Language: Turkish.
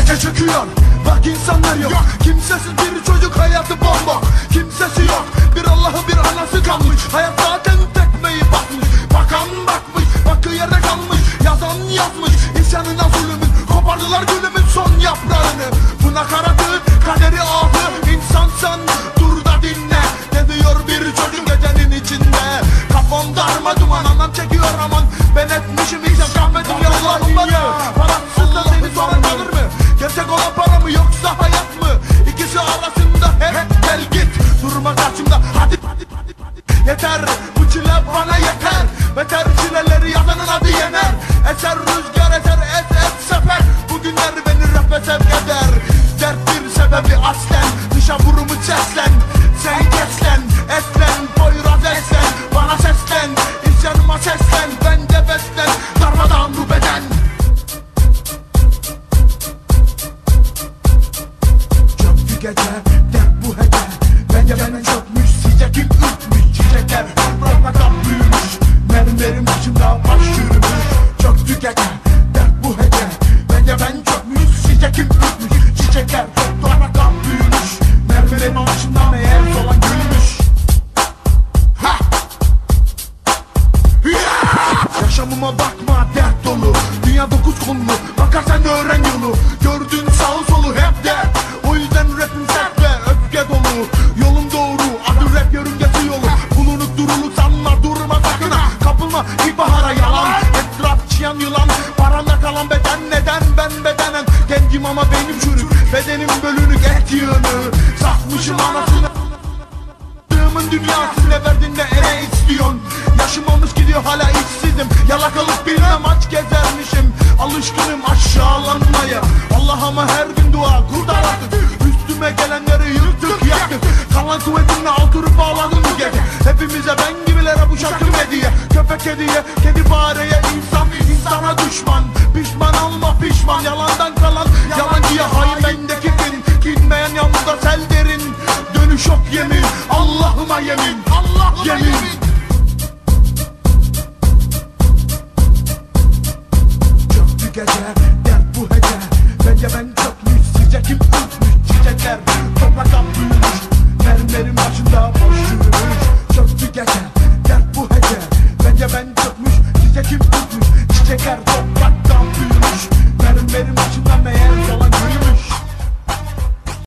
Gece çöküyor, bak insanlar yok. Kimsesiz bir çocuk, hayatı bomba. Kimsesi yok, bir Allah'ı bir anası kalmış. Hayat zaten tekmeyi basmış. Bakan bakmış, bakı yerde kalmış. Yazan yazmış, isyanına zulümün. Kopardılar gülümün son yaprağını. Bu nakaratı, kaderi ahı. İnsansan dur da dinle. Ne diyor bir çocuk gecenin içinde? Kafam darma duman, anam çekiyor aman. Ben etmişim isyan, kahvedim ya Allah'ım bana. Parasız da seni soran kalır mı? Gerçek olan para mı yoksa hayat mı? İkisi arasında hep gel git. Durma karşımda hadi. Yeter bu çile bana yeter. Beter çileleri yazanın adı yener. Eser rüzgar eser es sefer. Bugünler beni rap'e sevk eder. Dert bir sebebi aslen. Dışa vurumu seslen. Sen keslen eslen. Poyraz eslen. Bana seslen. İsyanıma seslen. Ben de beslen. Darmadan bu beden. Çöktü gece dert bu hece. Bence benden çökmüş. Sizce kim ürkmüş? Çiçekler toprağa büyümüş. Mermerim başımda baş yürümüş. Çöktü gece dert bu hece. Bence ben çökmüş. Sizce kim ürkmüş? Çiçekler toprağa büyümüş. Mermerim başımda meğer solan gülmüş. Ha! Yaşamıma bakma dert dolu. Dünya 9 konulu. Bakarsan öğren yolu. Gördün sağı solu hep dert. O yüzden rapim sert ve öfke dolu. Yolum doğru, adı rap yörüngesi yolu. Bulunup durulu sanma, durma sakın ha. Kapılma ilkbahara yalan. Etraf çiyan yılan. Paranda kalan beden neden ben bedenen. Gencim ama benim çürük. Bedenim bölünük et yığını. Sakmışım anasını. Dünyası ne verdin de ere istiyorsun. Yaşımamış gidiyor hala işsizim. Yalakalık birine maç gezermişim. Alışkınım aşağılanmaya. Allah'ıma her gün dua kurtar artık. Üstüme gelenleri yırtık yaktık. Kalan kuvvetimle altırıp bağladım bu gece. Hepimize ben gibilere bu şarkı hediye. Köpek kediye, kedi fareye, insan insana düşman. Pişman olma pişman, yalandan kalan yalancıya hain. Bendeki kinmeyen yalnızda sel derin. Dönüş yok yemin, Allah'ıma yemin, Allah'ıma yemin. Çöktü gece, dert bu hece. Bence ben çökmüş, sizce kim ürkmüş? Çiçekler toprak